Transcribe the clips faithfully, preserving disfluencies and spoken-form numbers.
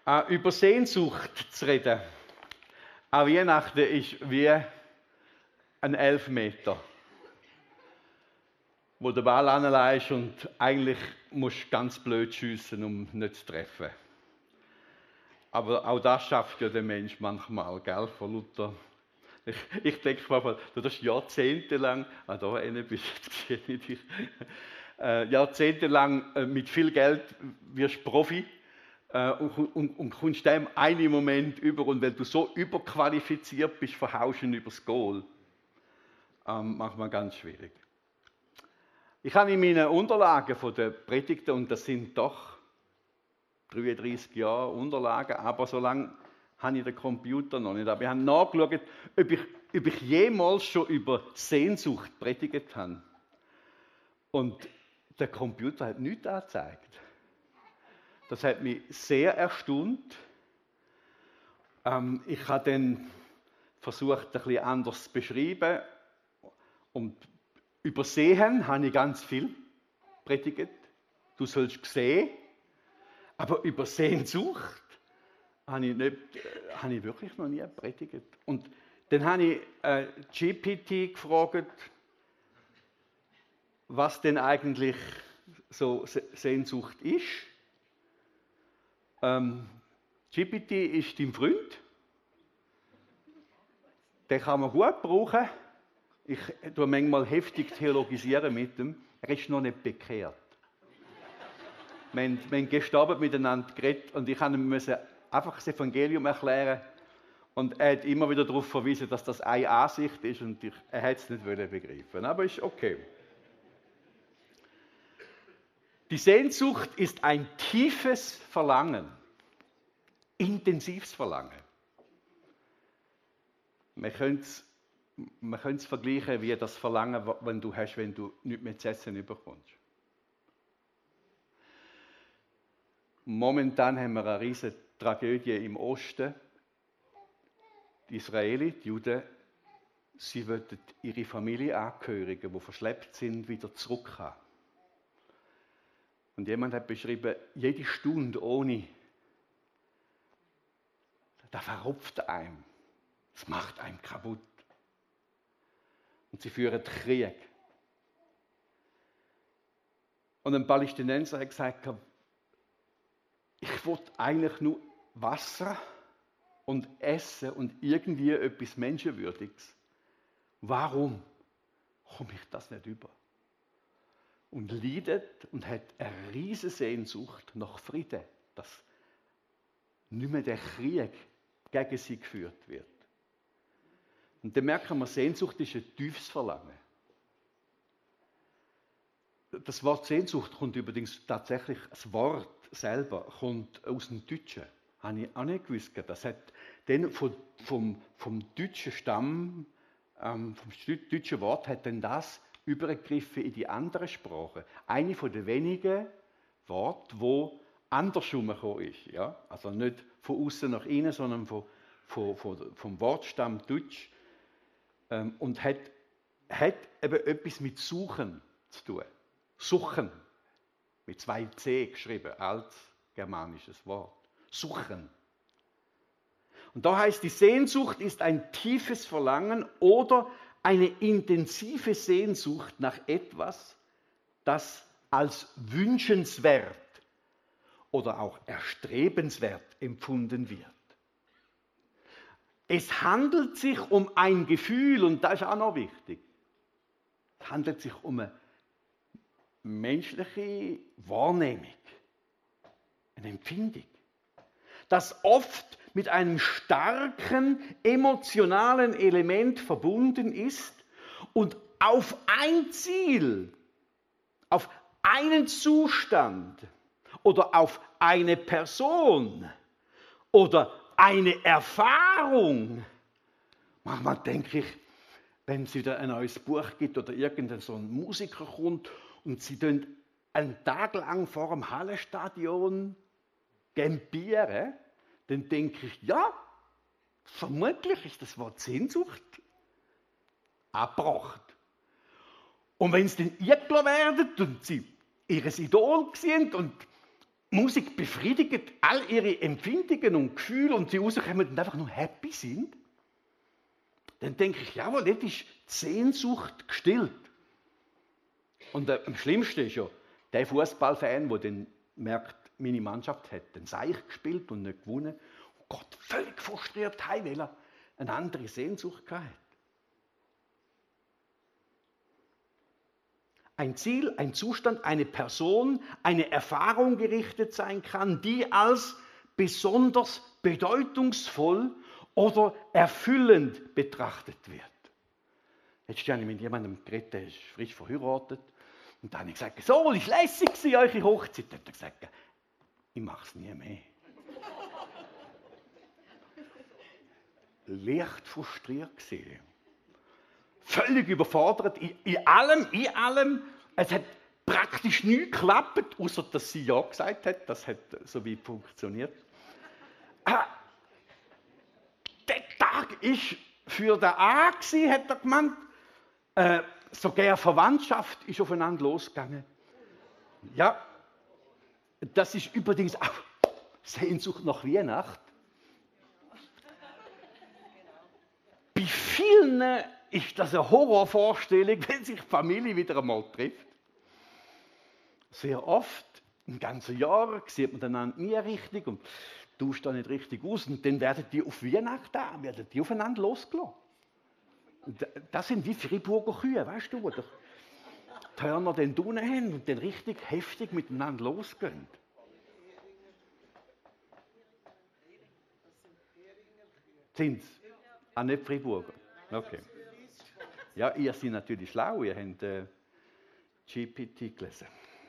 Äh, über Sehnsucht zu reden. Auch Weihnachten ist wie ein Elfmeter, wo der Ball anlegst und eigentlich musst du ganz blöd schiessen, um nicht zu treffen. Aber auch das schafft ja der Mensch manchmal, gell, von Luther. Ich, ich denke manchmal, du hast jahrzehntelang, ah da eine bist du, jetzt sehe ich dich, äh, jahrzehntelang äh, mit viel Geld wirst Profi. Und, und, und kommst dem einen Moment über und weil du so überqualifiziert bist, verhaust du ihn übers Goal. Ähm, manchmal ganz schwierig. Ich habe in meinen Unterlagen von den Predigten, und das sind doch dreiunddreißig Jahre Unterlagen, aber so lange habe ich den Computer noch nicht. Aber ich habe nachgeschaut, ob ich, ob ich jemals schon über Sehnsucht predigt habe. Und der Computer hat nichts angezeigt. Das hat mich sehr erstaunt. Ähm, ich habe dann versucht, ein bisschen anders zu beschreiben. Und übersehen habe ich ganz viel predigt. Du sollst sehen. Aber über Sehnsucht habe ich, nicht, habe ich wirklich noch nie predigt. Und dann habe ich äh, G P T gefragt, was denn eigentlich so Sehnsucht ist. Ähm, G P T ist dein Freund. Den kann man gut brauchen. Ich tue manchmal heftig theologisieren mit ihm. Er ist noch nicht bekehrt. Wir haben, wir haben gestern Abend miteinander geredet und ich musste ihm einfach das Evangelium erklären. Und er hat immer wieder darauf verwiesen, dass das eine Ansicht ist und ich, er hat es nicht begreifen. Aber ist okay. Die Sehnsucht ist ein tiefes Verlangen, intensives Verlangen. Man könnte es, man könnte es vergleichen wie das Verlangen, wenn du hast, wenn du nichts mehr zu essen bekommst. Momentan haben wir eine riesige Tragödie im Osten. Die Israelis, die Juden, sie wollen ihre Familienangehörigen, die verschleppt sind, wieder zurückhaben. Und jemand hat beschrieben, jede Stunde ohne, das verrupft einem. Das macht einem kaputt. Und sie führen Krieg. Und ein Palästinenser hat gesagt, ich will eigentlich nur Wasser und Essen und irgendwie etwas Menschenwürdiges. Warum komme ich das nicht über? Und leidet und hat eine riesige Sehnsucht nach Frieden, dass nicht mehr der Krieg gegen sie geführt wird. Und dann merken wir, Sehnsucht ist ein tiefes Verlangen. Das Wort Sehnsucht kommt übrigens tatsächlich, das Wort selber kommt aus dem Deutschen. Habe ich auch nicht gewusst. Das hat dann vom, vom, vom deutschen Stamm, ähm, vom deutschen Wort hat dann das übergegriffen in die andere Sprache. Eine von den wenigen Worten, wo andersrum gekommen ist. Ja? Also nicht von außen nach innen, sondern von, von, von, vom Wortstamm Deutsch. Ähm, und hat, hat eben etwas mit Suchen zu tun. Suchen. Mit zwei C geschrieben, als germanisches Wort. Suchen. Und da heißt, die Sehnsucht ist ein tiefes Verlangen oder eine intensive Sehnsucht nach etwas, das als wünschenswert oder auch erstrebenswert empfunden wird. Es handelt sich um ein Gefühl, und das ist auch noch wichtig. Es handelt sich um eine menschliche Wahrnehmung, eine Empfindung, das oft mit einem starken emotionalen Element verbunden ist und auf ein Ziel, auf einen Zustand oder auf eine Person oder eine Erfahrung. Manchmal denke ich, wenn es wieder ein neues Buch gibt oder irgendein so ein Musiker kommt und sie dann einen Tag lang vor dem Hallenstadion campieren, dann denke ich, ja, vermutlich ist das Wort Sehnsucht abgebracht. Und wenn es dann irgendwo werden und sie ihres Idol sehen und Musik befriedigt all ihre Empfindungen und Gefühle und sie rauskommen und einfach nur happy sind, dann denke ich, jawohl, das ist die Sehnsucht gestillt. Und äh, am schlimmsten ist ja der Fußballfan, der dann merkt, meine Mannschaft hat den Seich gespielt und nicht gewonnen. Und Gott völlig frustriert heim, weil er eine andere Sehnsucht hatte. Ein Ziel, ein Zustand, eine Person, eine Erfahrung gerichtet sein kann, die als besonders bedeutungsvoll oder erfüllend betrachtet wird. Jetzt habe ich mit jemandem geredet, der ist frisch verheiratet. Und dann habe ich gesagt, so, ist lässig gewesen, eure Hochzeit. Dann hat er gesagt, ich mache es nie mehr. Leicht frustriert gewesen. Völlig überfordert in, in allem, in allem. Es hat praktisch nichts geklappt, außer dass sie Ja gesagt hat. Das hat so wie funktioniert. Ah, der Tag ist für den A gewesen, hat er gemeint. Äh, sogar Verwandtschaft ist aufeinander losgegangen. Ja, das ist übrigens auch Sehnsucht nach Weihnachten. Bei vielen ist das eine Horrorvorstellung, wenn sich die Familie wieder einmal trifft. Sehr oft, im ganzen Jahr, sieht man einander nie richtig und tauscht da nicht richtig aus. Und dann werden die auf Weihnachten da, werden die aufeinander losgelassen. Das sind wie Friburger Kühe, weißt du, wo die Hörner den unten haben und dann richtig heftig miteinander losgehen. Sind es? Ah, nicht Friburger. Okay. Ja, ihr seid natürlich schlau, ihr habt äh, G P T gelesen.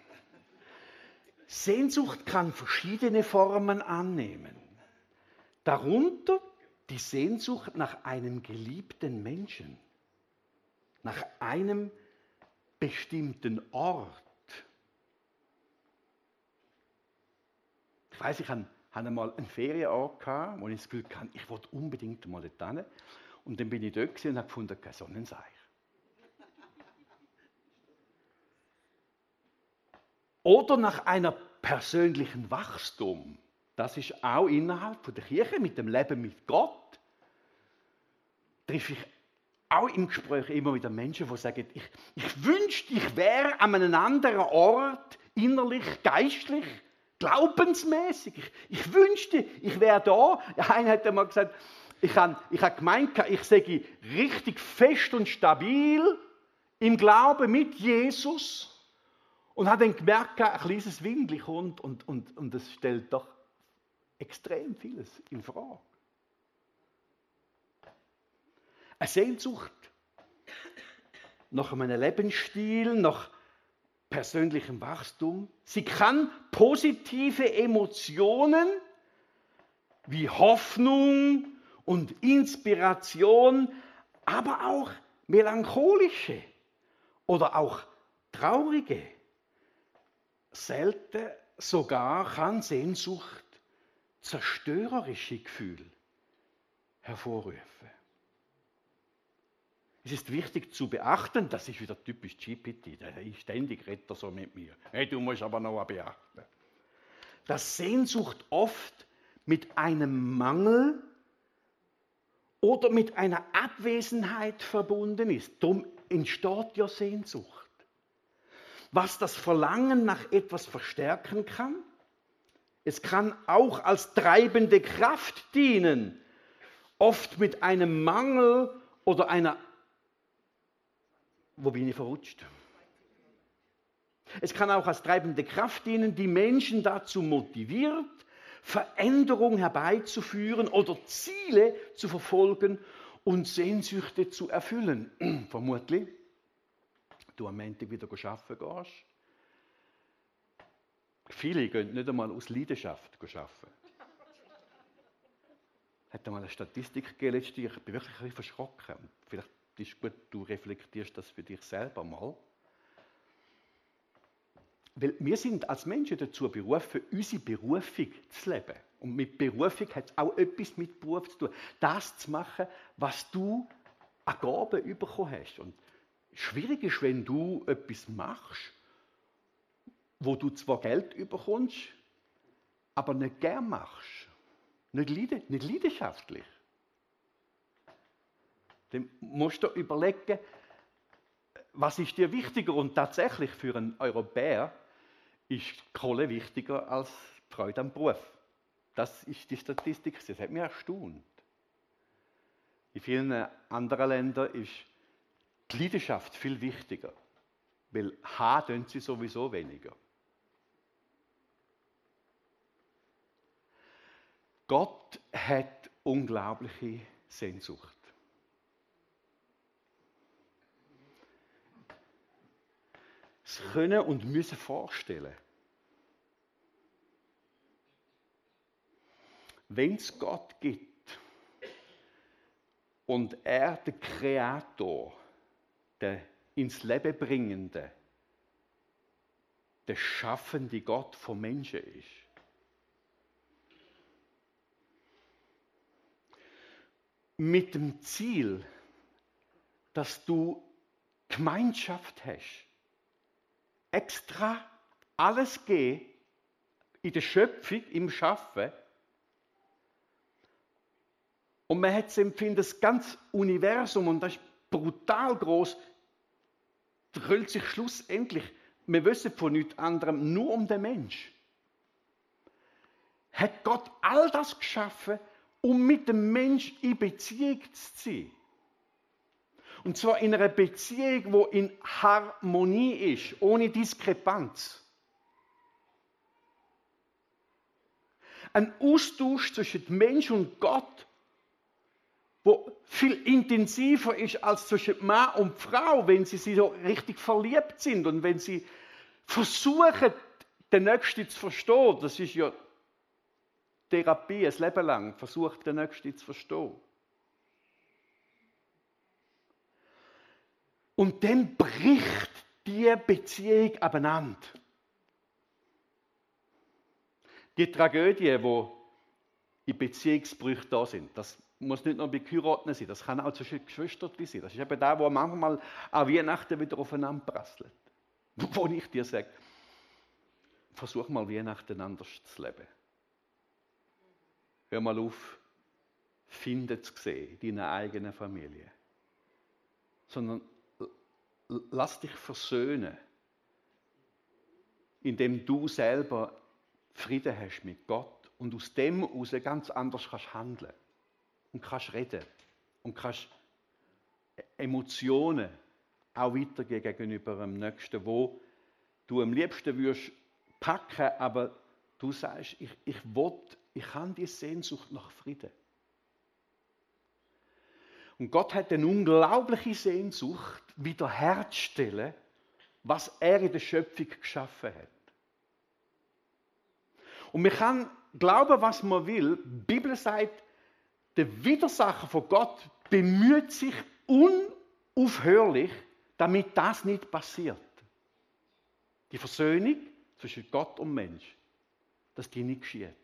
Sehnsucht kann verschiedene Formen annehmen. Darunter die Sehnsucht nach einem geliebten Menschen, nach einem bestimmten Ort. Ich weiß, ich hatte einmal einen Ferienort gehabt, wo ich das Gefühl hatte, ich wollte unbedingt mal dorthin. Und dann bin ich dort und habe gefunden, kein Sonnenseich. Oder nach einem persönlichen Wachstum. Das ist auch innerhalb der Kirche, mit dem Leben mit Gott. Treffe ich auch im Gespräch immer wieder Menschen, die sagen, ich, ich wünschte, ich wäre an einem anderen Ort, innerlich, geistlich, glaubensmäßig. Ich, ich wünschte, ich wäre da. Einer hat einmal gesagt, ich habe ich hab gemeint, ich sage richtig fest und stabil im Glauben mit Jesus und habe dann gemerkt, ein kleines Windchen kommt und, und, und das stellt doch extrem vieles in Frage. Eine Sehnsucht nach einem Lebensstil, nach persönlichem Wachstum. Sie kann positive Emotionen wie Hoffnung und Inspiration, aber auch melancholische oder auch traurige. Selten sogar kann Sehnsucht zerstörerische Gefühle hervorrufen. Es ist wichtig zu beachten, das ist wieder typisch G P T, der ständig redet er so mit mir. Hey, du musst aber noch beachten, dass Sehnsucht oft mit einem Mangel oder mit einer Abwesenheit verbunden ist. Darum entsteht ja Sehnsucht. Was das Verlangen nach etwas verstärken kann, es kann auch als treibende Kraft dienen, oft mit einem Mangel oder einer... Wo bin ich verrutscht? Es kann auch als treibende Kraft dienen, die Menschen dazu motiviert, Veränderung herbeizuführen oder Ziele zu verfolgen und Sehnsüchte zu erfüllen. Vermutlich, du am Montag wieder arbeiten gehst. Viele gehen nicht einmal aus Leidenschaft arbeiten. Ich hatte mal eine Statistik gegeben letztes Jahr, ich bin wirklich ein bisschen verschrocken. Vielleicht ist es gut, du reflektierst das für dich selber mal. Weil wir sind als Menschen dazu berufen, unsere Berufung zu leben. Und mit Berufung hat es auch etwas mit Beruf zu tun. Das zu machen, was du an Gaben bekommen hast. Und schwierig ist, wenn du etwas machst, wo du zwar Geld bekommst, aber nicht gern machst, nicht, leid, nicht leidenschaftlich, dann musst du überlegen, was ist dir wichtiger? Und tatsächlich für einen Europäer ist Kohle wichtiger als Freude am Beruf. Das ist die Statistik, das hat mich erstaunt. In vielen anderen Ländern ist die Leidenschaft viel wichtiger, weil haben tun sie sowieso weniger. Gott hat unglaubliche Sehnsucht. Das können und müssen vorstellen. Wenn es Gott gibt und er der Kreator, der ins Leben bringende, der schaffende Gott von Menschen ist, mit dem Ziel, dass du Gemeinschaft hast, extra alles geben in der Schöpfung, im Schaffen. Und man hat das Empfinden, das ganze Universum, und das ist brutal groß, dreht sich schlussendlich, wir wissen von nichts anderem, nur um den Mensch. Hat Gott all das geschaffen, um mit dem Mensch in Beziehung zu sein. Und zwar in einer Beziehung, die in Harmonie ist, ohne Diskrepanz. Ein Austausch zwischen Mensch und Gott, wo viel intensiver ist als zwischen Mann und Frau, wenn sie sich so richtig verliebt sind und wenn sie versuchen, den Nächsten zu verstehen. Das ist ja Therapie, ein Leben lang, versucht, den Nächsten zu verstehen. Und dann bricht die Beziehung abeinander. Die Tragödie, die in Beziehungsbrüchen da sind, das muss nicht nur bei Heirateten sein, das kann auch zwischen Geschwistern sein. Das ist eben da, wo manchmal an Weihnachten wieder aufeinander prasselt. Wo ich dir sage, versuch mal Weihnachten anders zu leben. Hör mal auf, Finde zu sehen in deiner eigenen Familie. Sondern lass dich versöhnen, indem du selber Frieden hast mit Gott und aus dem heraus ganz anders kannst handeln und kannst reden und kannst Emotionen auch weitergeben gegenüber dem Nächsten, wo du am liebsten würdest packen, aber du sagst, ich, ich will, ich habe die Sehnsucht nach Frieden. Und Gott hat eine unglaubliche Sehnsucht, wiederherzustellen, was er in der Schöpfung geschaffen hat. Und man kann glauben, was man will. Die Bibel sagt, der Widersacher von Gott bemüht sich unaufhörlich, damit das nicht passiert. Die Versöhnung zwischen Gott und Mensch, dass die nicht geschieht.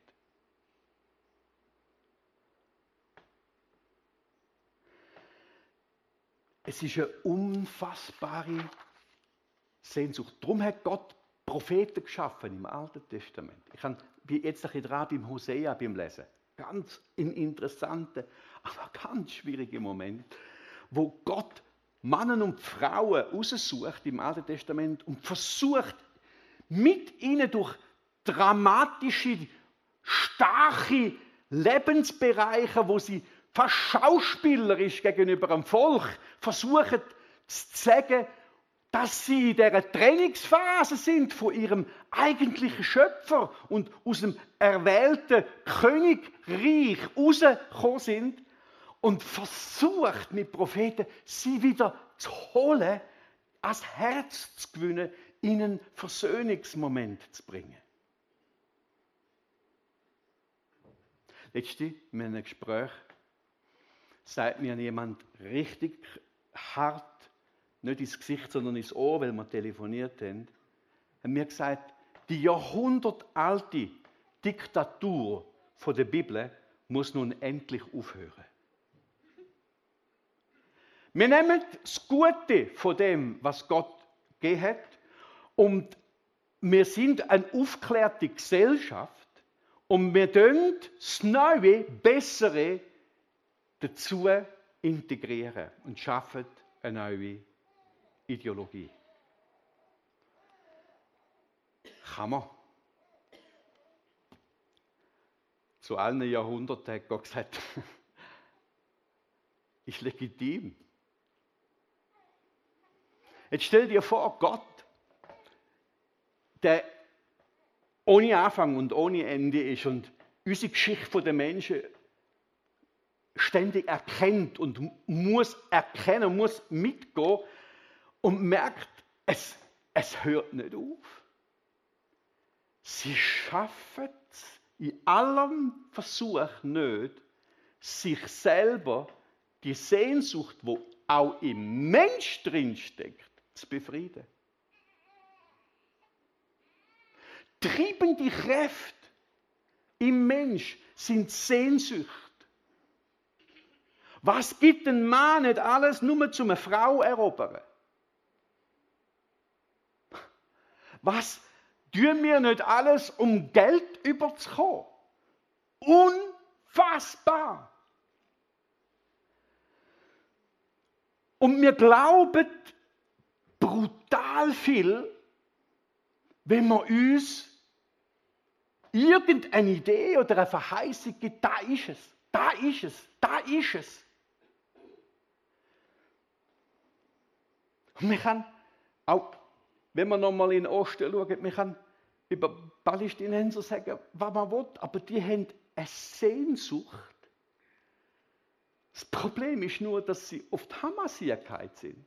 Es ist eine unfassbare Sehnsucht. Darum hat Gott Propheten geschaffen im Alten Testament. Ich bin jetzt ein bisschen dran beim Hosea beim Lesen. Ganz ein interessanter, aber ganz schwieriger Moment, wo Gott Männer und Frauen raussucht im Alten Testament und versucht, mit ihnen durch dramatische, starke Lebensbereiche, wo sie fast schauspielerisch gegenüber dem Volk versuchen zu sagen, dass sie in dieser Trainingsphase sind von ihrem eigentlichen Schöpfer und aus dem erwählten Königreich rausgekommen sind und versucht mit Propheten, sie wieder zu holen, ans Herz zu gewinnen, in einen Versöhnungsmoment zu bringen. Letztens in einem Gespräch sagt mir jemand richtig hart, nicht ins Gesicht, sondern ins Ohr, weil wir telefoniert haben, hat mir gesagt, die jahrhundertalte Diktatur von der Bibel muss nun endlich aufhören. Wir nehmen das Gute von dem, was Gott gegeben hat, und wir sind eine aufgeklärte Gesellschaft Und wir tun das Neue, Bessere dazu integrieren und schaffen eine neue Ideologie. Kann man. Zu allen Jahrhunderten hat Gott gesagt, ist legitim. Jetzt stell dir vor, Gott, der ohne Anfang und ohne Ende ist und unsere Geschichte der Menschen ständig erkennt und muss erkennen, muss mitgehen und merkt, es, es hört nicht auf. Sie schaffen es in allem Versuch nicht, sich selber die Sehnsucht, die auch im Mensch drinsteckt, zu befrieden. Treibende Kräfte im Mensch sind Sehnsucht. Was gibt ein Mann nicht alles nur zum eine Frau erobern? Was tun wir nicht alles, um Geld überzukommen? Unfassbar! Und wir glauben brutal viel, wenn wir uns irgendeine Idee oder eine Verheißung gibt, da ist es, da ist es, da ist es. Und man kann auch, wenn man nochmal in den Osten schaut, man kann über Palästinenser sagen, was man will, aber die haben eine Sehnsucht. Das Problem ist nur, dass sie oft Hamasierkeit sind.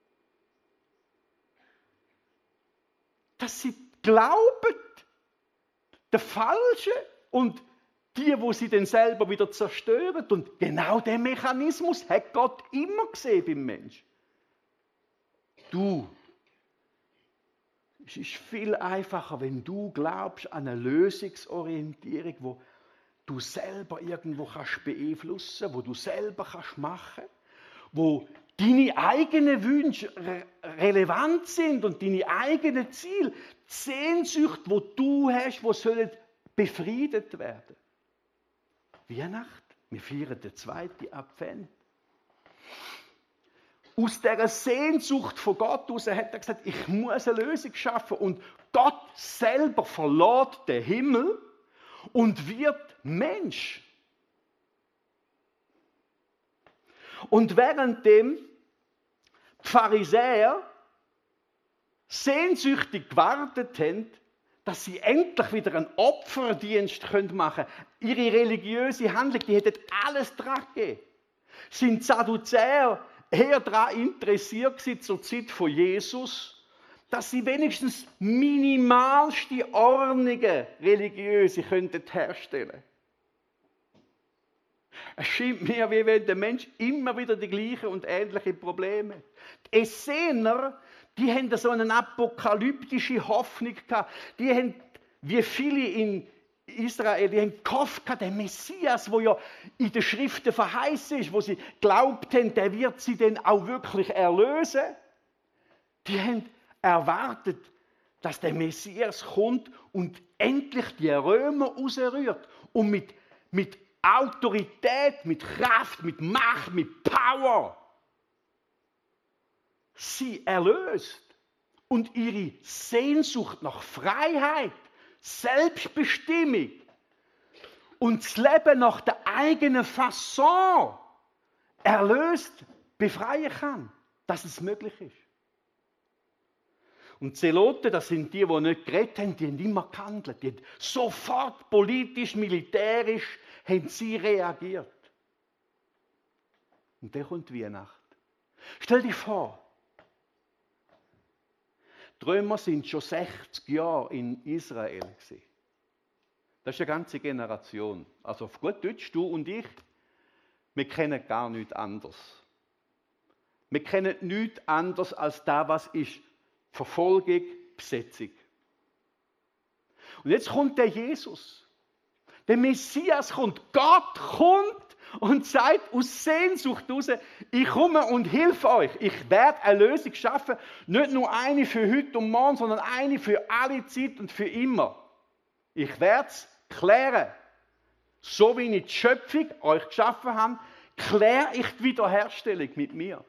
Dass sie glauben, der Falsche und die, wo sie dann selber wieder zerstören. Und genau den Mechanismus hat Gott immer gesehen beim Menschen. Du, es ist viel einfacher, wenn du glaubst an eine Lösungsorientierung, wo du selber irgendwo kannst beeinflussen, wo du selber kannst machen, wo deine eigenen Wünsche re- relevant sind und deine eigenen Ziele, die Sehnsucht, wo du hast, wo sollen befriedet werden. Weihnacht, wir feiern den zweiten Advent. Aus dieser Sehnsucht von Gott heraus hat er gesagt, ich muss eine Lösung schaffen. Und Gott selber verlässt den Himmel und wird Mensch. Und währenddem die Pharisäer sehnsüchtig gewartet haben, dass sie endlich wieder einen Opferdienst machen können, ihre religiöse Handlung, die hätten alles dran gegeben. Sind Sadduzäer eher daran interessiert gewesen, zur Zeit von Jesus, dass sie wenigstens minimalste Ordnungen religiöse könnten herstellen. Es scheint mir, wie wenn der Mensch immer wieder die gleichen und ähnlichen Probleme hat. Die Essener, die haben so eine apokalyptische Hoffnung gehabt. Die haben, wie viele in Israel, die haben gehofft, der Messias, der ja in den Schriften verheißen ist, wo sie glaubt haben, der wird sie dann auch wirklich erlösen. Die haben erwartet, dass der Messias kommt und endlich die Römer rausrührt und mit, mit Autorität, mit Kraft, mit Macht, mit Power sie erlöst und ihre Sehnsucht nach Freiheit, Selbstbestimmung und das Leben nach der eigenen Fasson erlöst, befreien kann, dass es möglich ist. Und Zeloten, das sind die, die nicht geredet haben, die haben immer gehandelt. Die haben sofort politisch, militärisch haben sie reagiert. Und dann kommt Weihnacht. Stell dir vor, die Römer sind schon sechzig Jahre in Israel gewesen. Das ist eine ganze Generation. Also auf gut Deutsch, du und ich, wir kennen gar nichts anderes. Wir kennen nichts anderes als das, was ist Verfolgung, Besetzung. Und jetzt kommt der Jesus. Der Messias kommt. Gott kommt und sagt aus Sehnsucht heraus, ich komme und hilf euch. Ich werde eine Lösung schaffen. Nicht nur eine für heute und morgen, sondern eine für alle Zeit und für immer. Ich werde es klären. So wie ich die Schöpfung euch geschaffen habe, kläre ich die Wiederherstellung mit mir.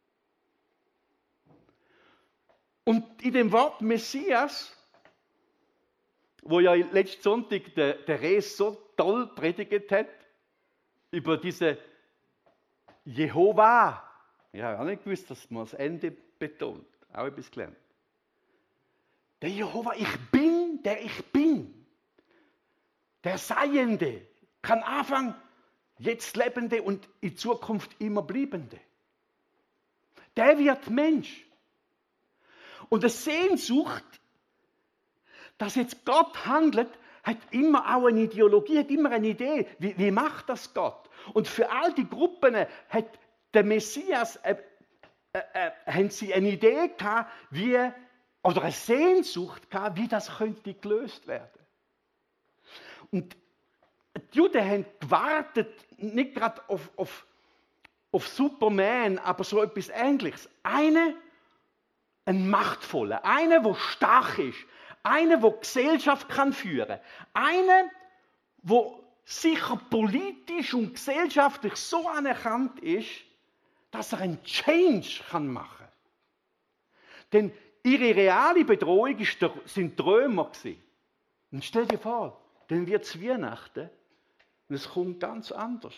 Und in dem Wort Messias, wo ja letzten Sonntag der, der Res so toll predigt hat, über diese Jehova. Ich habe auch nicht gewusst, dass man das Ende betont. Auch etwas gelernt. Der Jehova, ich bin, der ich bin. Der Seiende. Kann Anfang, jetzt Lebende und in Zukunft immer Bleibende. Der wird Mensch. Und eine Sehnsucht, dass jetzt Gott handelt, hat immer auch eine Ideologie, hat immer eine Idee. Wie, wie macht das Gott? Und für all die Gruppen hat der Messias, äh, äh, äh, haben sie eine Idee gehabt, wie, oder eine Sehnsucht gehabt, wie das könnte gelöst werden. Und die Juden haben gewartet, nicht gerade auf, auf, auf Superman, aber so etwas Ähnliches. Eine, ein Machtvoller, einer, der stark ist, einer, der Gesellschaft kann führen, einer, der sicher politisch und gesellschaftlich so anerkannt ist, dass er einen Change kann machen kann. Denn ihre reale Bedrohung ist der, sind die Römer gewesen. Und stell dir vor, dann wird es Weihnachten und es kommt ganz anders.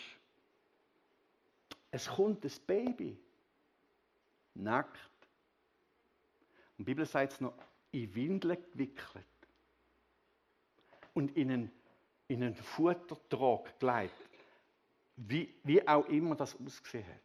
Es kommt das Baby, nackt. Und die Bibel sagt es noch, in Windeln gewickelt und in einen, in einen Futtertrog gelegt, wie, wie auch immer das ausgesehen hat.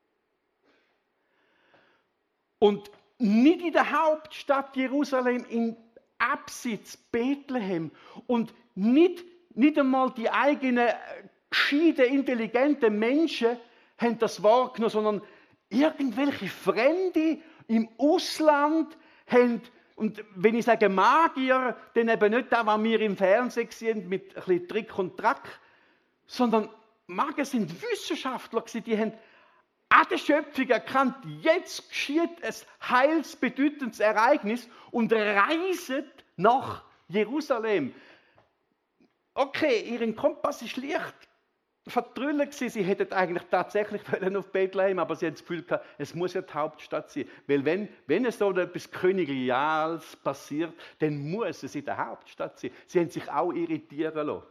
Und nicht in der Hauptstadt Jerusalem, in Absitz Bethlehem und nicht, nicht einmal die eigenen gescheiten, intelligenten Menschen haben das wahrgenommen, sondern irgendwelche Fremde im Ausland haben. Und wenn ich sage Magier, dann eben nicht das, was wir im Fernsehen sehen, mit ein bisschen Trick und Track, sondern Magier sind Wissenschaftler gewesen, die haben an der Schöpfung erkannt, jetzt geschieht ein heilsbedeutendes Ereignis und reisen nach Jerusalem. Okay, ihren Kompass ist leicht vertrüllt gewesen. Sie hätten eigentlich tatsächlich auf Bethlehem, aber sie haben das Gefühl gehabt, es muss ja die Hauptstadt sein. Weil wenn, wenn es so etwas Königliales passiert, dann muss es in der Hauptstadt sein. Sie haben sich auch irritieren lassen.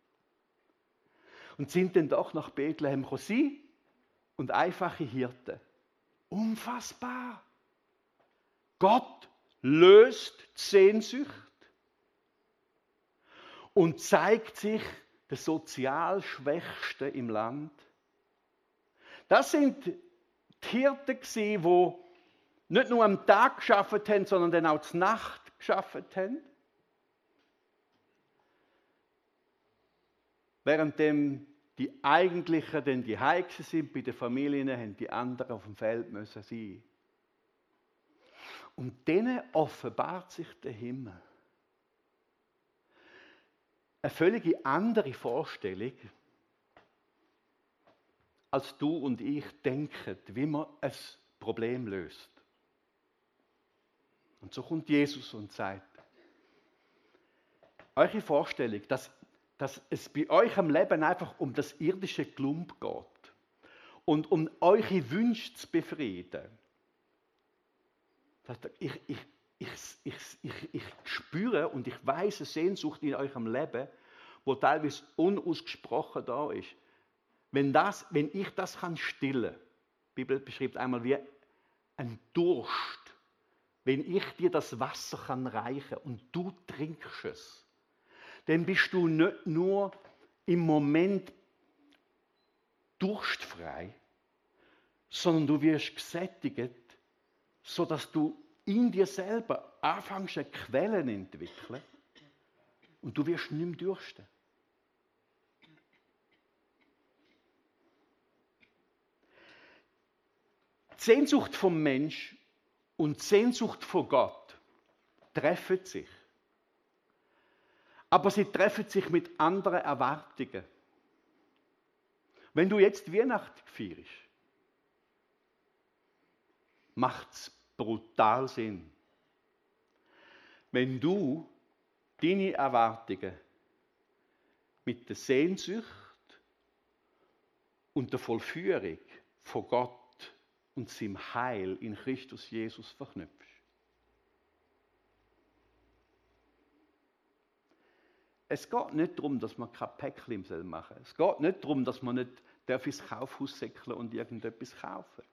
Und sind dann doch nach Bethlehem gekommen. Sie und einfache Hirten. Unfassbar. Gott löst die Sehnsucht und zeigt sich der sozial Schwächste im Land. Das sind die Hirten, die nicht nur am Tag gearbeitet haben, sondern dann auch zur Nacht gearbeitet haben. Währenddem die Eigentlichen, denn die Heiksen sind bei den Familien, haben die anderen auf dem Feld müssen sein. Und denen offenbart sich der Himmel. Eine völlig andere Vorstellung, als du und ich denken, wie man ein Problem löst. Und so kommt Jesus und sagt, eure Vorstellung, dass, dass es bei euch am Leben einfach um das irdische Klump geht und um eure Wünsche zu befrieden. Ich, ich, ich, ich, ich, ich spüre und ich weiß eine Sehnsucht in eurem Leben, wo teilweise unausgesprochen da ist. Wenn, das, wenn ich das kann stillen, die Bibel beschreibt einmal wie ein Durst, wenn ich dir das Wasser kann reichen und du trinkst es, dann bist du nicht nur im Moment durstfrei, sondern du wirst gesättigt, sodass du in dir selber anfängst, Quellen zu entwickeln und du wirst nicht mehr dürsten. Die Sehnsucht vom Mensch und die Sehnsucht von Gott treffen sich. Aber sie treffen sich mit anderen Erwartungen. Wenn du jetzt Weihnachten feierst, macht es brutal Sinn. Wenn du deine Erwartungen mit der Sehnsucht und der Vollführung von Gott und seinem Heil in Christus Jesus verknüpfst. Es geht nicht darum, dass man kein Päckchen machen soll. Es geht nicht darum, dass man nicht ins Kaufhaus säckeln und irgendetwas kaufen.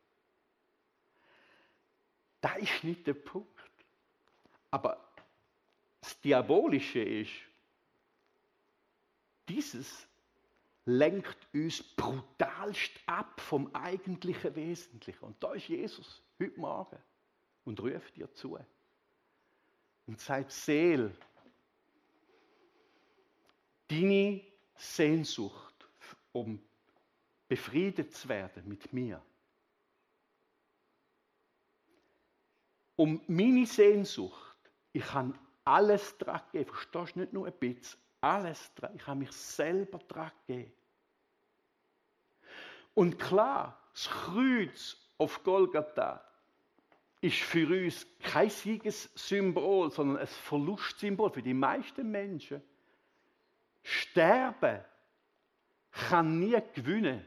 Das ist nicht der Punkt. Aber das Diabolische ist, dieses lenkt uns brutalst ab vom eigentlichen Wesentlichen. Und da ist Jesus heute Morgen und ruft dir zu. Und sagt, Seele, deine Sehnsucht, um befriedet zu werden mit mir, um meine Sehnsucht, ich kann alles dran geben, verstehst du, nicht nur ein bisschen, alles dran, ich kann mich selber dran geben. Und klar, das Kreuz auf Golgatha ist für uns kein Siegessymbol, sondern ein Verlustsymbol für die meisten Menschen. Sterben kann nie gewinnen.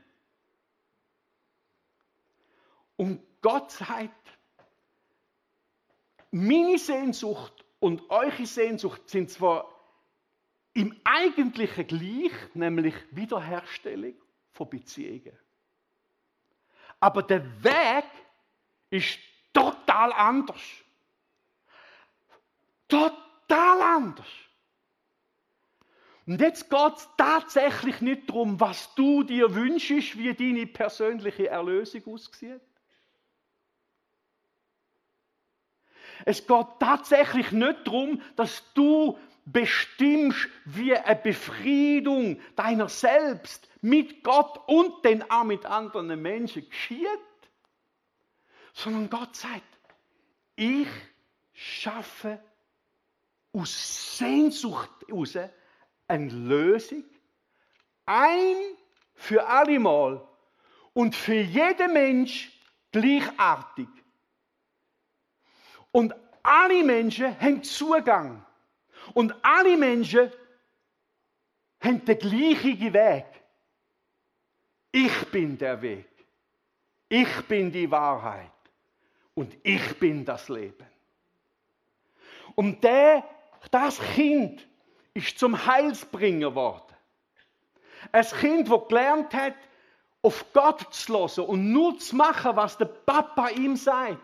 Und Gott sagt, meine Sehnsucht und eure Sehnsucht sind zwar im Eigentlichen gleich, nämlich Wiederherstellung von Beziehungen. Aber der Weg ist total anders. Total anders. Und jetzt geht es tatsächlich nicht darum, was du dir wünschst, wie deine persönliche Erlösung aussieht. Es geht tatsächlich nicht darum, dass du bestimmst, wie eine Befriedung deiner selbst mit Gott und dann auch mit anderen Menschen geschieht, sondern Gott sagt, ich schaffe aus Sehnsucht heraus eine Lösung, ein für alle Mal und für jeden Mensch gleichartig. Und alle Menschen haben Zugang. Und alle Menschen haben den gleichen Weg. Ich bin der Weg. Ich bin die Wahrheit. Und ich bin das Leben. Und der, das Kind ist zum Heilsbringer geworden. Ein Kind, das gelernt hat, auf Gott zu hören und nur zu machen, was der Papa ihm sagt.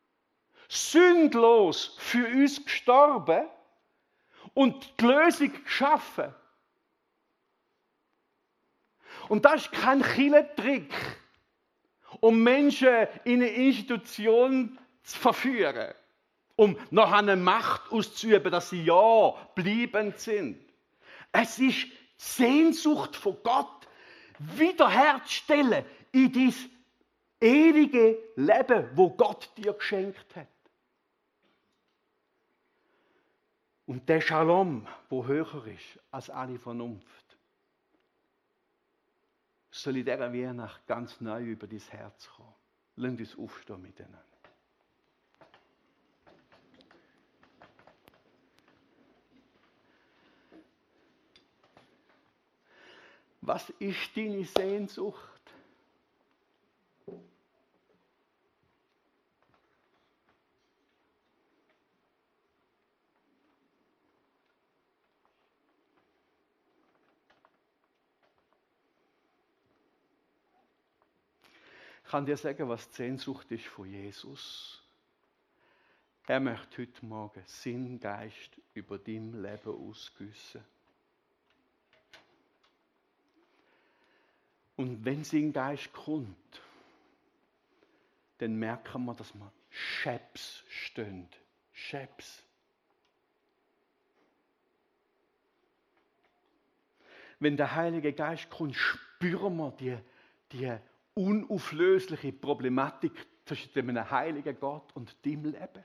Sündlos für uns gestorben und die Lösung geschaffen. Und das ist kein Kirchentrick, um Menschen in eine Institution zu verführen, um noch eine Macht auszuüben, dass sie ja bleibend sind. Es ist die Sehnsucht von Gott, wiederherzustellen in dein ewige Leben, wo Gott dir geschenkt hat. Und der Shalom, wo höher ist als alle Vernunft, soll in dieser Weihnacht ganz neu über dein Herz kommen. Lass uns aufstehen miteinander. Was ist deine Sehnsucht? Ich kann dir sagen, was die Sehnsucht ist von Jesus. Er möchte heute Morgen seinen Geist über dein Leben ausgießen. Und wenn sein Geist kommt, dann merken wir, dass wir Scheps stehen. Scheps. Wenn der Heilige Geist kommt, spüren wir die, die unauflösliche Problematik zwischen dem heiligen Gott und deinem Leben.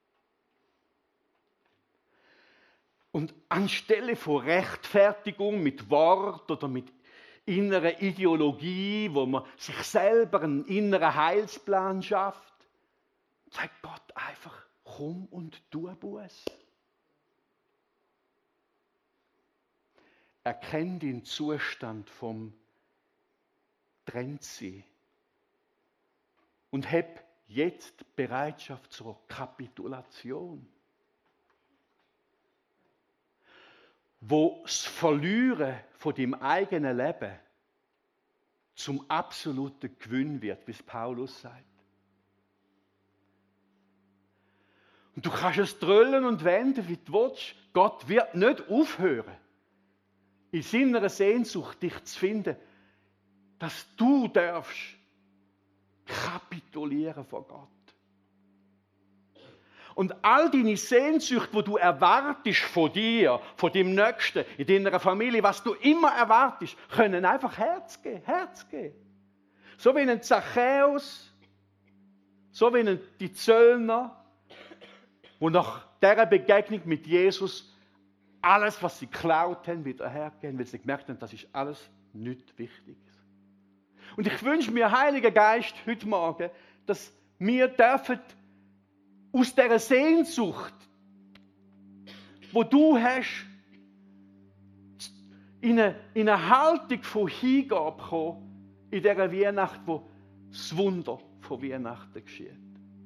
Und anstelle von Rechtfertigung mit Wort oder mit innerer Ideologie, wo man sich selber einen inneren Heilsplan schafft, sagt Gott einfach, komm und tu Buß. erkenn den Zustand vom Trennsein und hab jetzt Bereitschaft zur Kapitulation. Wo das Verlieren von deinem eigenen Leben zum absoluten Gewinn wird, wie es Paulus sagt. Und du kannst es drüllen und wenden, wie du willst. Gott wird nicht aufhören, in seiner Sehnsucht dich zu finden, dass du darfst kapitulieren vor Gott. Und all deine Sehnsucht, wo du erwartest von dir, von deinem Nächsten, in deiner Familie, was du immer erwartest, können einfach Herz geben, Herz geben. So wie ein Zachäus, so wie ein die Zöllner, wo nach dieser Begegnung mit Jesus alles, was sie geklaut haben, wieder hergeben, weil sie gemerkt haben, das ist alles nicht wichtig. Und ich wünsche mir, Heiliger Geist, heute Morgen, dass wir dürfen aus dieser Sehnsucht, wo du hast, in eine, in eine Haltung von Hingabe kommen, in dieser Weihnacht, wo das Wunder von Weihnachten geschieht.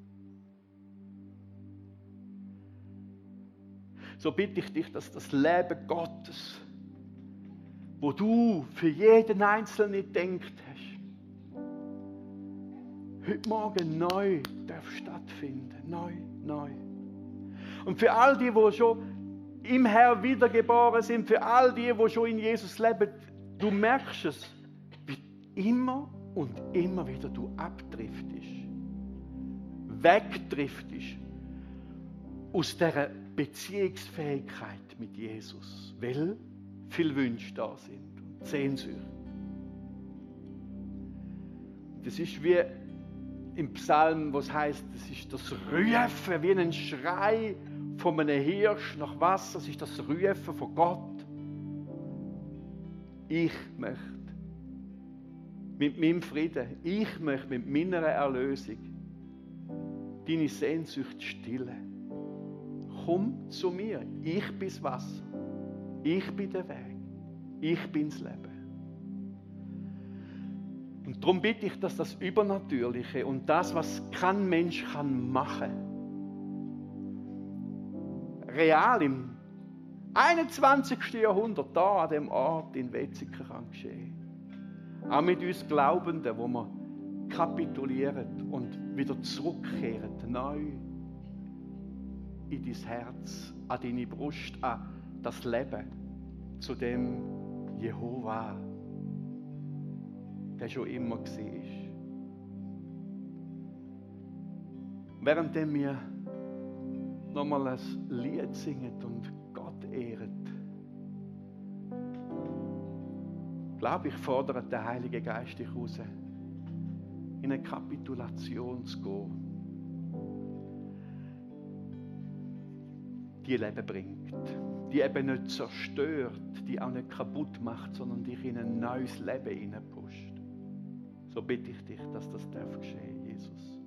So bitte ich dich, dass das Leben Gottes, wo du für jeden Einzelnen gedacht hast, heute Morgen neu darf stattfinden. Neu, neu. Und für all die, die schon im Herrn wiedergeboren sind, für all die, die schon in Jesus leben, du merkst es, wie immer und immer wieder du abdriftest, wegdriftest aus dieser Beziehungsfähigkeit mit Jesus, weil viele Wünsche da sind und Sehnsüchte. Das ist wie im Psalm, was heißt, das ist das Rufen, wie ein Schrei von einem Hirsch nach Wasser, das ist das Rufen von Gott. Ich möchte mit meinem Frieden, ich möchte mit meiner Erlösung deine Sehnsucht stillen. Komm zu mir, ich bin das Wasser, ich bin der Weg, ich bin das Leben. Und darum bitte ich, dass das Übernatürliche und das, was kein Mensch kann machen, real im einundzwanzigsten Jahrhundert da an dem Ort in Wetzikon kann geschehen. Auch mit uns Glaubenden, wo wir kapitulieren und wieder zurückkehren, neu in dein Herz, an deine Brust, an das Leben, zu dem Jehova, der schon immer war. Während wir nochmal ein Lied singen und Gott ehren, glaube ich, fordert der Heilige Geist dich raus, in eine Kapitulation zu gehen, die Leben bringt, die eben nicht zerstört, die auch nicht kaputt macht, sondern dich in ein neues Leben hineinpusht. So bitte ich dich, dass das darf geschehen, Jesus.